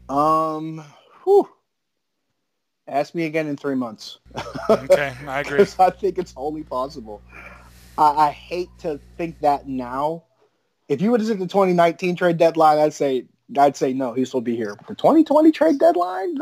Ask me again in 3 months. Okay, I agree. I think it's only possible. I hate to think that now. If you would have said the 2019 trade deadline, I'd say no, he still be here. But the 2020 trade deadline,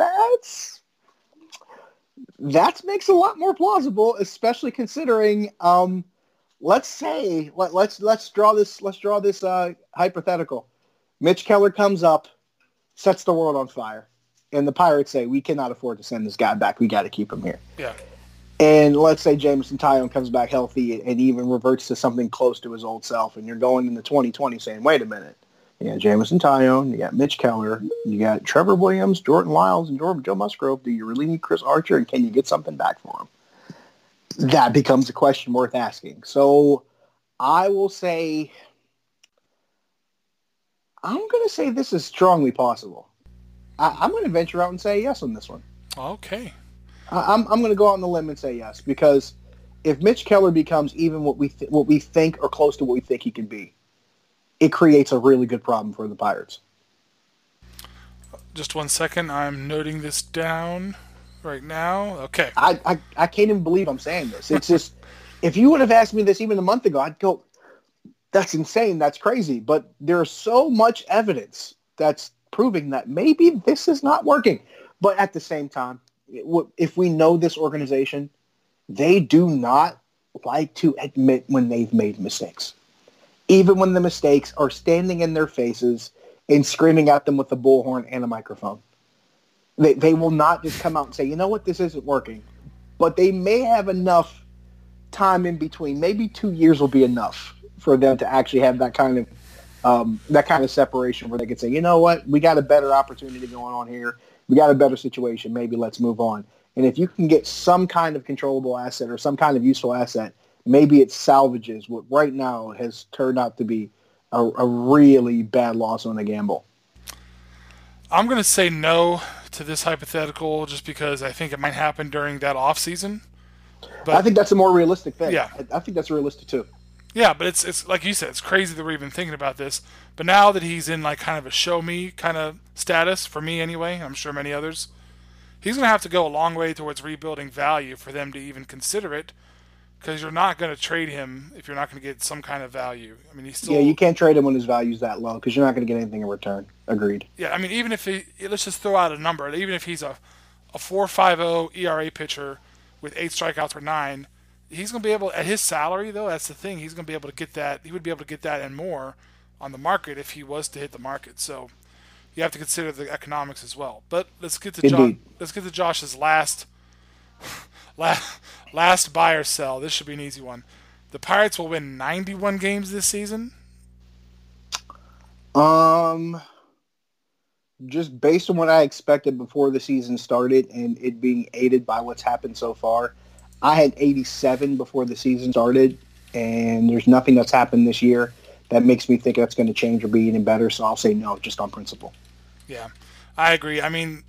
that makes a lot more plausible, especially considering let's draw this hypothetical. Mitch Keller comes up, sets the world on fire, and the Pirates say, we cannot afford to send this guy back. We got to keep him here. Yeah. And let's say Jameson Taillon comes back healthy and even reverts to something close to his old self, and you're going into 2020 saying, wait a minute. You got Jameson Taillon, you got Mitch Keller, you got Trevor Williams, Jordan Lyles, and Joe Musgrove. Do you really need Chris Archer, and can you get something back for him? That becomes a question worth asking. So I will say, I'm going to say this is strongly possible. I'm going to venture out and say yes on this one. Okay. I'm going to go out on the limb and say yes, because if Mitch Keller becomes even what we think or close to what we think he can be, it creates a really good problem for the Pirates. Just 1 second. I'm noting this down right now. Okay. I can't even believe I'm saying this. It's just, if you would have asked me this even a month ago, I'd go, that's insane. That's crazy. But there's so much evidence that's proving that maybe this is not working. But at the same time, if we know this organization, they do not like to admit when they've made mistakes. Even when the mistakes are standing in their faces and screaming at them with a bullhorn and a microphone. They will not just come out and say, you know what, this isn't working. But they may have enough time in between. Maybe 2 years will be enough for them to actually have that kind of separation where they can say, you know what, we got a better opportunity going on here. We got a better situation. Maybe let's move on. And if you can get some kind of controllable asset or some kind of useful asset, maybe it salvages what right now has turned out to be a really bad loss on a gamble. I'm going to say no to this hypothetical just because I think it might happen during that off season. But I think that's a more realistic thing. Yeah. I think that's realistic too. Yeah, but it's like you said, it's crazy that we're even thinking about this. But now that he's in like kind of a show me kind of status, for me anyway, I'm sure many others, he's going to have to go a long way towards rebuilding value for them to even consider it, because you're not going to trade him if you're not going to get some kind of value. I mean, he's still... Yeah, you can't trade him when his value's that low because you're not going to get anything in return. Agreed. Yeah, I mean, even if let's just throw out a number. Even if he's a 4.50 ERA pitcher with 8 strikeouts per 9, he's going to be able, at his salary though, that's the thing, he's going to be able to get that. He would be able to get that and more on the market if he was to hit the market. So you have to consider the economics as well. But let's get to Josh's last buy or sell. This should be an easy one. The Pirates will win 91 games this season. Just based on what I expected before the season started and it being aided by what's happened so far, I had 87 before the season started, and there's nothing that's happened this year that makes me think that's going to change or be any better, so I'll say no, just on principle. Yeah, I agree. I mean,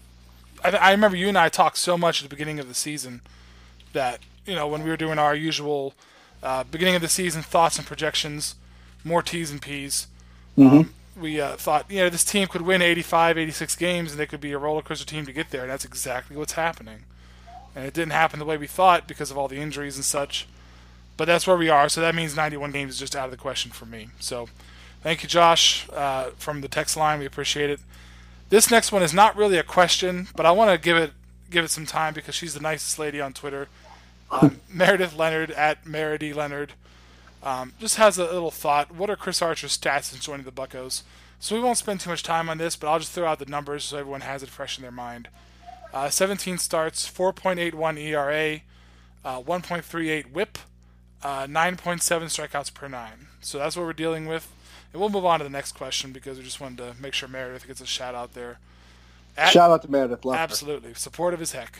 I remember you and I talked so much at the beginning of the season that, you know, when we were doing our usual beginning of the season thoughts and projections, more T's and P's, we thought, you know, this team could win 85, 86 games, and they could be a roller coaster team to get there, and that's exactly what's happening. And it didn't happen the way we thought because of all the injuries and such. But that's where we are, so that means 91 games is just out of the question for me. So thank you, Josh, from the text line. We appreciate it. This next one is not really a question, but I want to give it some time because she's the nicest lady on Twitter. Meredith Leonard, at Meredy Leonard, just has a little thought. What are Chris Archer's stats since joining the Buccos? So we won't spend too much time on this, but I'll just throw out the numbers so everyone has it fresh in their mind. 17 starts, 4.81 ERA, 1.38 WHIP, 9.7 strikeouts per 9. So that's what we're dealing with. And we'll move on to the next question because we just wanted to make sure Meredith gets a shout out there. Shout out to Meredith. Love absolutely. Her. Supportive as heck.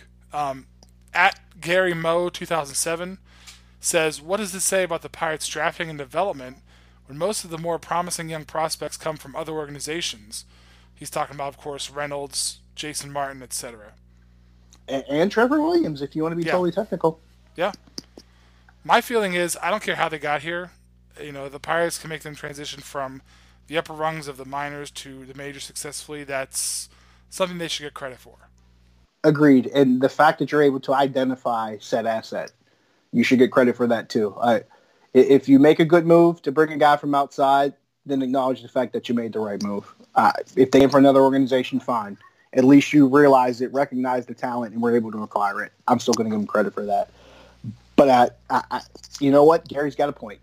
At Gary Moe 2007 says, what does this say about the Pirates' drafting and development when most of the more promising young prospects come from other organizations? He's talking about, of course, Reynolds, Jason Martin, etc. And Trevor Williams, if you want to be totally technical. Yeah. My feeling is, I don't care how they got here. You know, the Pirates can make them transition from the upper rungs of the minors to the majors successfully. That's something they should get credit for. Agreed. And the fact that you're able to identify said asset, you should get credit for that too. If you make a good move to bring a guy from outside, then acknowledge the fact that you made the right move. If they came for another organization, fine. At least you realize it, recognize the talent, and were able to acquire it. I'm still going to give him credit for that. But you know what? Gary's got a point.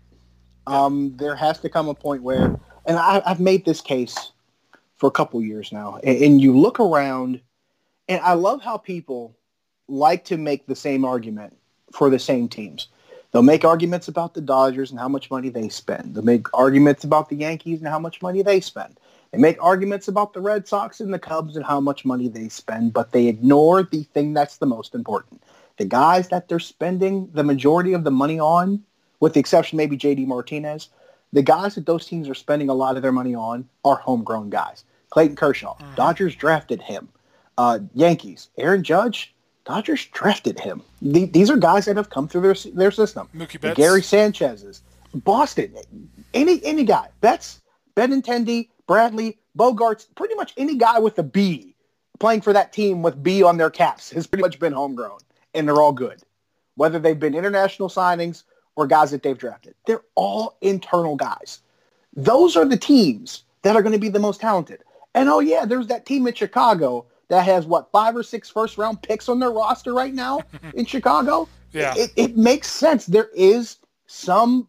There has to come a point where, and I've made this case for a couple years now, and you look around, and I love how people like to make the same argument for the same teams. They'll make arguments about the Dodgers and how much money they spend. They'll make arguments about the Yankees and how much money they spend. They make arguments about the Red Sox and the Cubs and how much money they spend, but they ignore the thing that's the most important. The guys that they're spending the majority of the money on, with the exception maybe J.D. Martinez, the guys that those teams are spending a lot of their money on are homegrown guys. Clayton Kershaw, Dodgers drafted him. Yankees, Aaron Judge, Dodgers drafted him. These are guys that have come through their system. Mookie Betts. Gary Sanchez's. Boston, any guy. Betts, Benintendi, Bradley, Bogarts, pretty much any guy with a B playing for that team with B on their caps has pretty much been homegrown, and they're all good. Whether they've been international signings or guys that they've drafted. They're all internal guys. Those are the teams that are going to be the most talented. And, oh, yeah, there's that team in Chicago that has, 5 or 6 first-round picks on their roster right now in Chicago? Yeah. It makes sense. There is something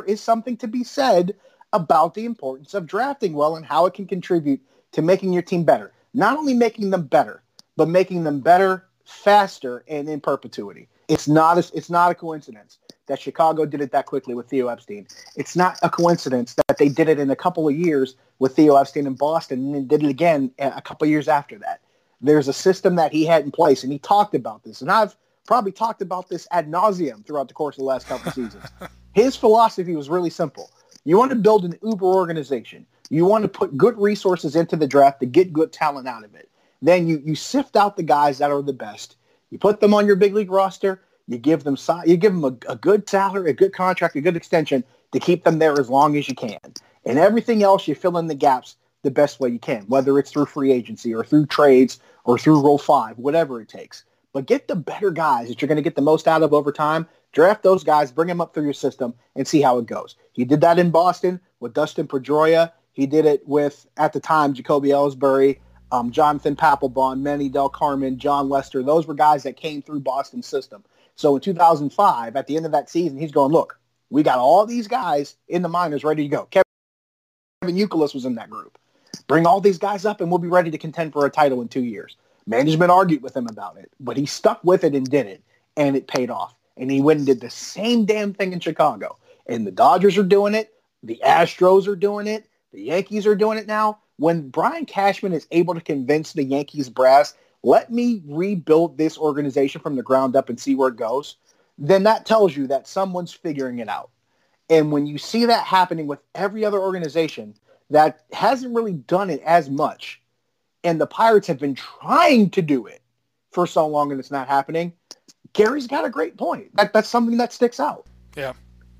to be said about the importance of drafting well and how it can contribute to making your team better. Not only making them better, but making them better faster and in perpetuity. It's not a coincidence that Chicago did it that quickly with Theo Epstein. It's not a coincidence that they did it in a couple of years with Theo Epstein in Boston and then did it again a couple of years after that. There's a system that he had in place, and he talked about this. And I've probably talked about this ad nauseum throughout the course of the last couple of seasons. His philosophy was really simple. You want to build an uber organization. You want to put good resources into the draft to get good talent out of it. Then you sift out the guys that are the best. You put them on your big league roster. You give them a good salary, a good contract, a good extension to keep them there as long as you can. And everything else, you fill in the gaps the best way you can, whether it's through free agency or through trades or through Rule 5, whatever it takes. But get the better guys that you're going to get the most out of over time. Draft those guys, bring them up through your system, and see how it goes. He did that in Boston with Dustin Pedroia. He did it with, at the time, Jacoby Ellsbury, Jonathan Papelbon, Manny Del Carmen, John Lester. Those were guys that came through Boston's system. So in 2005, at the end of that season, he's going, look, we got all these guys in the minors ready to go. Kevin Youkilis was in that group. Bring all these guys up, and we'll be ready to contend for a title in 2 years. Management argued with him about it, but he stuck with it and did it, and it paid off. And he went and did the same damn thing in Chicago. And the Dodgers are doing it. The Astros are doing it. The Yankees are doing it now. When Brian Cashman is able to convince the Yankees brass, let me rebuild this organization from the ground up and see where it goes, then that tells you that someone's figuring it out. And when you see that happening with every other organization that hasn't really done it as much, and the Pirates have been trying to do it for so long and it's not happening, Gary's got a great point. That's something that sticks out. Yeah.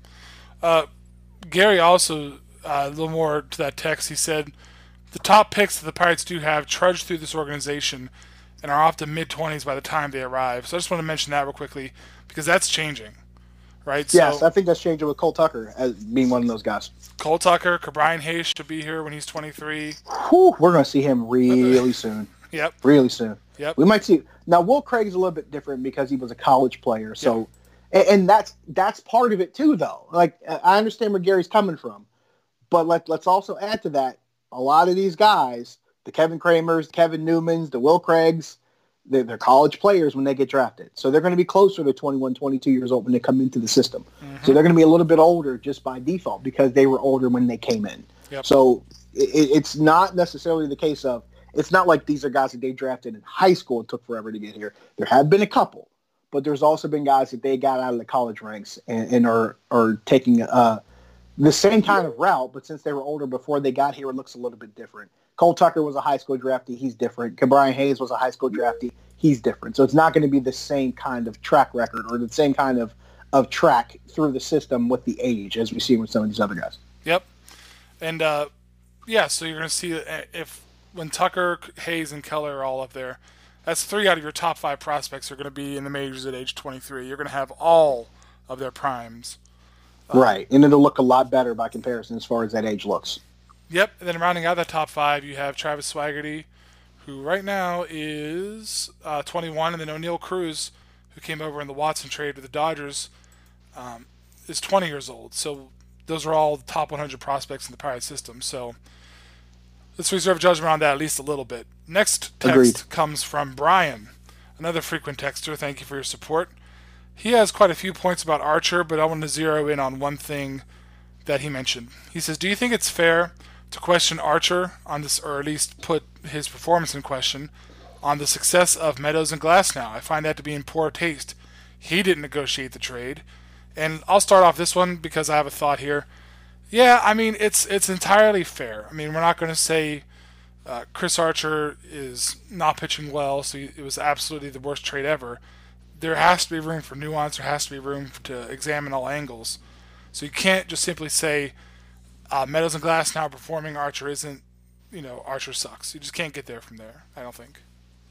Gary also, a little more to that text, he said, the top picks that the Pirates do have trudge through this organization and are often mid-20s by the time they arrive. So I just want to mention that real quickly because that's changing, right? Yes, so, I think that's changing with Cole Tucker as being one of those guys. Cole Tucker, Brian Hayes should be here when he's 23. Whew, we're going to see him really soon. Yep. Really soon. Yep. We might see. Now, Will Craig's a little bit different because he was a college player. So, and that's part of it too, though. Like, I understand where Gary's coming from, but let's also add to that. A lot of these guys, the Kevin Kramers, Kevin Newmans, the Will Craigs, they're college players when they get drafted. So they're going to be closer to 21, 22 years old when they come into the system. Mm-hmm. So they're going to be a little bit older just by default because they were older when they came in. Yep. So it's not necessarily the case of, it's not like these are guys that they drafted in high school and took forever to get here. There have been a couple, but there's also been guys that they got out of the college ranks and are taking the same kind of route, but since they were older before they got here, it looks a little bit different. Cole Tucker was a high school draftee. He's different. Brian Hayes was a high school draftee. He's different. So it's not going to be the same kind of track record or the same kind of track through the system with the age as we see with some of these other guys. Yep. And, so you're going to see when Tucker, Hayes, and Keller are all up there, that's 3 out of your top 5 prospects are going to be in the majors at age 23. You're going to have all of their primes. Right, and it'll look a lot better by comparison as far as that age looks. Yep, and then rounding out that top 5, you have Travis Swaggerty, who right now is 21, and then O'Neal Cruz, who came over in the Watson trade with the Dodgers, is 20 years old. So those are all the top 100 prospects in the Pirate system. So let's reserve judgment on that at least a little bit. Next text Agreed. Comes from Brian, another frequent texter. Thank you for your support. He has quite a few points about Archer, but I want to zero in on one thing that he mentioned. He says, do you think it's fair to question Archer on this, or at least put his performance in question, on the success of Meadows and Glasnow? I find that to be in poor taste. He didn't negotiate the trade. And I'll start off this one because I have a thought here. Yeah, I mean, it's entirely fair. I mean, we're not going to say Chris Archer is not pitching well, so it was absolutely the worst trade ever. There has to be room for nuance. There has to be room to examine all angles. So you can't just simply say Meadows and Glasnow performing, Archer isn't, Archer sucks. You just can't get there from there, I don't think.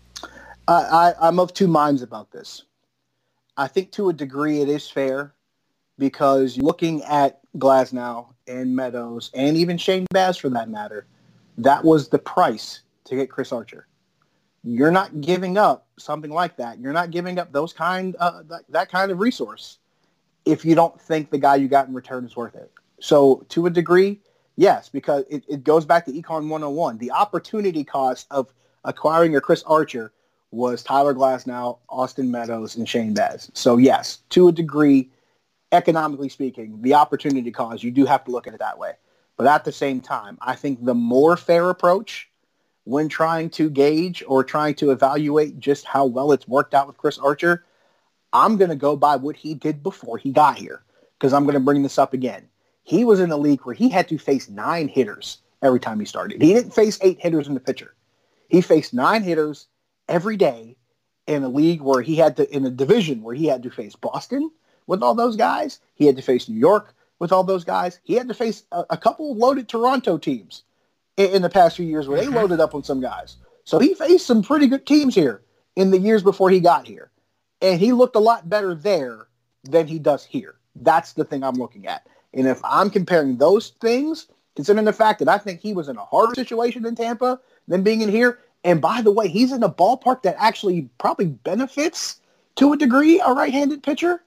I'm of two minds about this. I think to a degree it is fair because looking at Glasnow and Meadows and even Shane Baz for that matter, that was the price to get Chris Archer. You're not giving up something like that. You're not giving up that kind of resource if you don't think the guy you got in return is worth it. So to a degree, yes, because it goes back to Econ 101. The opportunity cost of acquiring a Chris Archer was Tyler Glasnow, Austin Meadows, and Shane Baz. So yes, to a degree, economically speaking, the opportunity cost, you do have to look at it that way. But at the same time, I think the more fair approach when trying to gauge or trying to evaluate just how well it's worked out with Chris Archer, I'm going to go by what he did before he got here, because I'm going to bring this up again. He was in a league where he had to face 9 hitters every time he started. He didn't face 8 hitters in the pitcher. He faced 9 hitters every day in a league where he had to, in a division where he had to face Boston with all those guys. He had to face New York with all those guys. He had to face a couple of loaded Toronto teams in the past few years where they loaded up on some guys. So he faced some pretty good teams here in the years before he got here. And he looked a lot better there than he does here. That's the thing I'm looking at. And if I'm comparing those things, considering the fact that I think he was in a harder situation in Tampa than being in here, and by the way, he's in a ballpark that actually probably benefits, to a degree, a right-handed pitcher,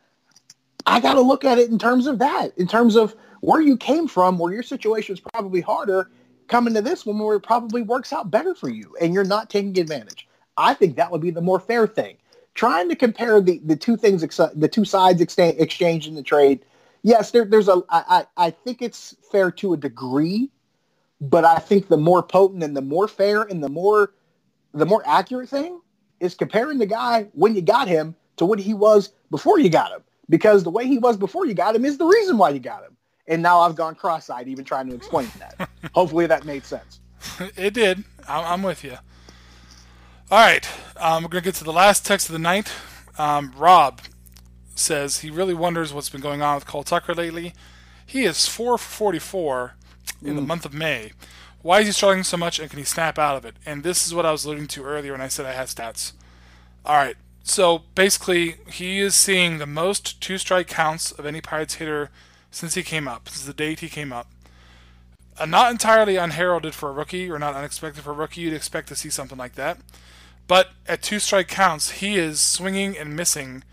I got to look at it in terms of that, in terms of where you came from, where your situation is probably harder, coming to this one where it probably works out better for you, and you're not taking advantage. I think that would be the more fair thing. Trying to compare the two things, the two sides exchange in the trade, yes, I think it's fair to a degree, but I think the more potent and the more fair and the more accurate thing is comparing the guy when you got him to what he was before you got him. Because the way he was before you got him is the reason why you got him. And now I've gone cross-eyed even trying to explain that. Hopefully that made sense. It did. I'm with you. All right. We're going to get to the last text of the night. Rob says he really wonders what's been going on with Cole Tucker lately. He is 4 for 44 in the month of May. Why is he struggling so much, and can he snap out of it? And this is what I was alluding to earlier when I said I had stats. All right. So basically, he is seeing the most 2-strike counts of any Pirates hitter since he came up, since the date he came up. Not entirely unheralded for a rookie, or not unexpected for a rookie. You'd expect to see something like that. But at 2-strike counts, he is swinging and missing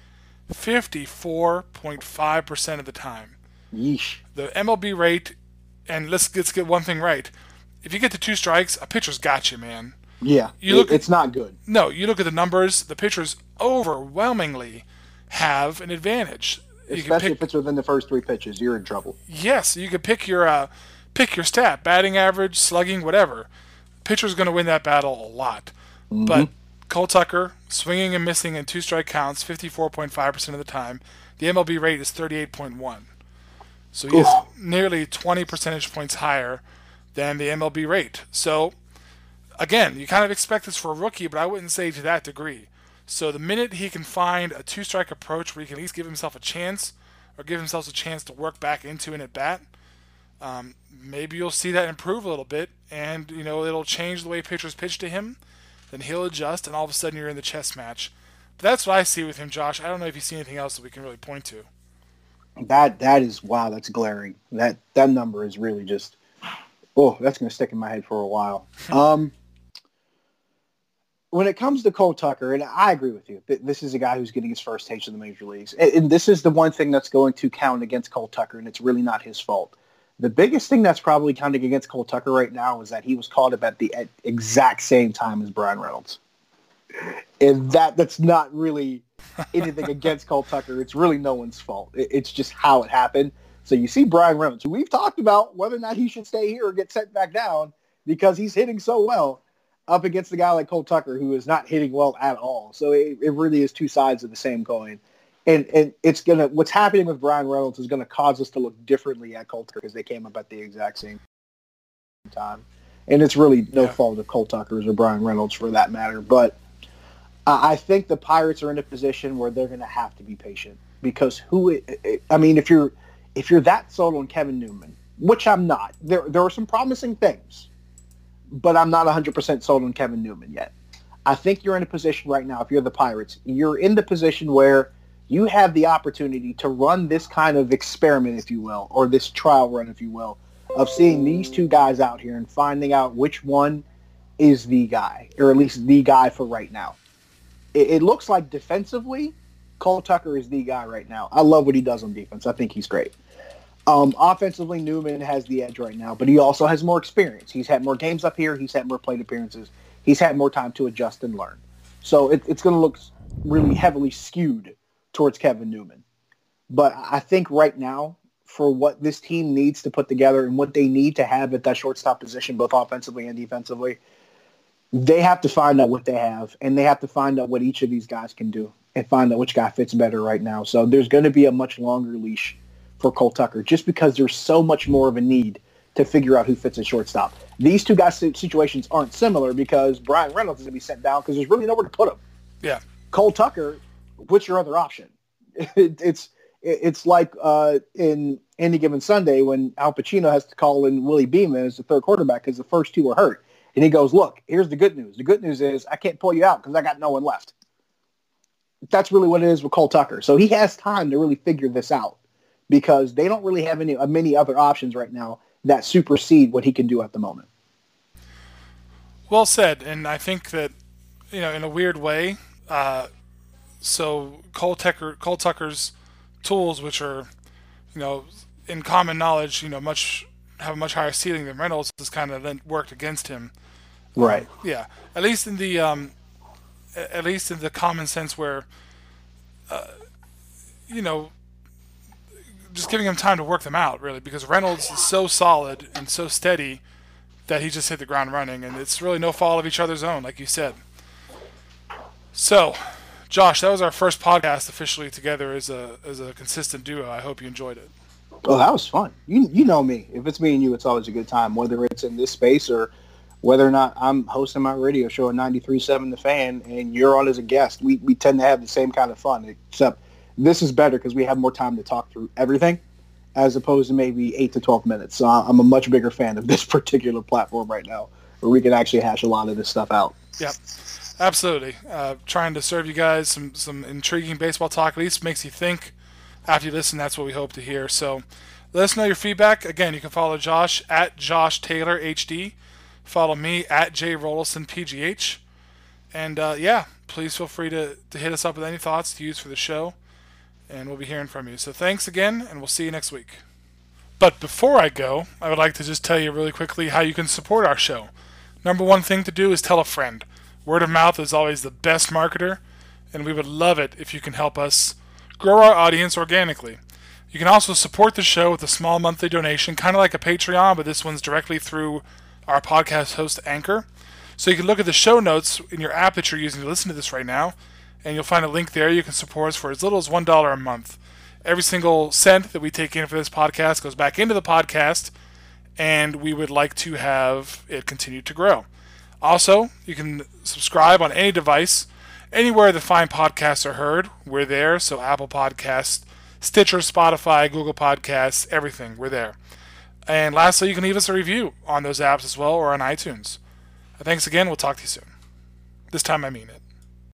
54.5% of the time. Yeesh. The MLB rate, and let's get one thing right. If you get to 2 strikes, a pitcher's got you, man. Yeah, it's not good. No, you look at the numbers, the pitchers overwhelmingly have an advantage. Especially if it's within the first 3 pitches, you're in trouble. Yes, you could pick your stat, batting average, slugging, whatever. Pitcher's going to win that battle a lot. Mm-hmm. But Cole Tucker, swinging and missing in 2-strike counts 54.5% of the time. The MLB rate is 38.1. So he is nearly 20 percentage points higher than the MLB rate. So again, you kind of expect this for a rookie, but I wouldn't say to that degree. So the minute he can find a 2-strike approach where he can at least give himself a chance, or give himself a chance to work back into an at-bat, maybe you'll see that improve a little bit, and it'll change the way pitchers pitch to him. Then he'll adjust, and all of a sudden you're in the chess match. But that's what I see with him, Josh. I don't know if you see anything else that we can really point to. That is, wow, that's glaring. That number is really just, that's going to stick in my head for a while. When it comes to Cole Tucker, and I agree with you, this is a guy who's getting his first taste of the major leagues. And this is the one thing that's going to count against Cole Tucker, and it's really not his fault. The biggest thing that's probably counting against Cole Tucker right now is that he was called up at the exact same time as Brian Reynolds. And that's not really anything against Cole Tucker. It's really no one's fault. It's just how it happened. So you see Brian Reynolds, who we've talked about whether or not he should stay here or get sent back down because he's hitting so well, up against a guy like Cole Tucker, who is not hitting well at all. So it really is two sides of the same coin. And it's what's happening with Brian Reynolds is going to cause us to look differently at Cole Tucker because they came up at the exact same time. And it's really no fault of Cole Tucker's or Brian Reynolds for that matter. But I think the Pirates are in a position where they're going to have to be patient because if you're that sold on Kevin Newman, which I'm not, there are some promising things, but I'm not 100% sold on Kevin Newman yet. I think you're in a position right now, if you're the Pirates, you're in the position where you have the opportunity to run this kind of experiment, if you will, or this trial run, if you will, of seeing these two guys out here and finding out which one is the guy, or at least the guy for right now. It looks like defensively, Cole Tucker is the guy right now. I love what he does on defense. I think he's great. Offensively, Newman has the edge right now, but he also has more experience. He's had more games up here. He's had more plate appearances. He's had more time to adjust and learn. So it's going to look really heavily skewed towards Kevin Newman. But I think right now, for what this team needs to put together and what they need to have at that shortstop position, both offensively and defensively, they have to find out what they have, and they have to find out what each of these guys can do and find out which guy fits better right now. So there's going to be a much longer leash for Cole Tucker just because there's so much more of a need to figure out who fits at shortstop. These two guys' situations aren't similar because Brian Reynolds is going to be sent down because there's really nowhere to put him. Yeah. Cole Tucker, what's your other option? It's like in Any Given Sunday when Al Pacino has to call in Willie Beeman as the third quarterback because the first two are hurt. And he goes, look, here's the good news. The good news is I can't pull you out because I got no one left. That's really what it is with Cole Tucker. So he has time to really figure this out because they don't really have many other options right now that supersede what he can do at the moment. Well said. And I think that, in a weird way, so Cole Tucker's tools, which are, in common knowledge, have a much higher ceiling than Reynolds, has kind of then worked against him. Right. Yeah. At least in the common sense where, just giving him time to work them out, really, because Reynolds is so solid and so steady that he just hit the ground running, and it's really no fault of each other's own, like you said. So, Josh, that was our first podcast officially together as a consistent duo. I hope you enjoyed it. Oh, that was fun. You know me. If it's me and you, it's always a good time, whether it's in this space or whether or not I'm hosting my radio show at 93.7 The Fan and you're on as a guest. We tend to have the same kind of fun, except this is better because we have more time to talk through everything as opposed to maybe 8 to 12 minutes. So I'm a much bigger fan of this particular platform right now where we can actually hash a lot of this stuff out. Yep. Absolutely. Trying to serve you guys some intriguing baseball talk, at least makes you think after you listen. That's what we hope to hear. So let us know your feedback. Again, you can follow Josh at Josh Taylor HD. Follow me at J Rolison PGH. And please feel free to hit us up with any thoughts to use for the show. And we'll be hearing from you. So thanks again, and we'll see you next week. But before I go, I would like to just tell you really quickly how you can support our show. Number one thing to do is tell a friend. Word of mouth is always the best marketer, and we would love it if you can help us grow our audience organically. You can also support the show with a small monthly donation, kind of like a Patreon, but this one's directly through our podcast host, Anchor. So you can look at the show notes in your app that you're using to listen to this right now, and you'll find a link there. You can support us for as little as $1 a month. Every single cent that we take in for this podcast goes back into the podcast, and we would like to have it continue to grow. Also, you can subscribe on any device, anywhere the fine podcasts are heard. We're there, so Apple Podcasts, Stitcher, Spotify, Google Podcasts, everything, we're there. And lastly, you can leave us a review on those apps as well or on iTunes. Thanks again. We'll talk to you soon. This time I mean it.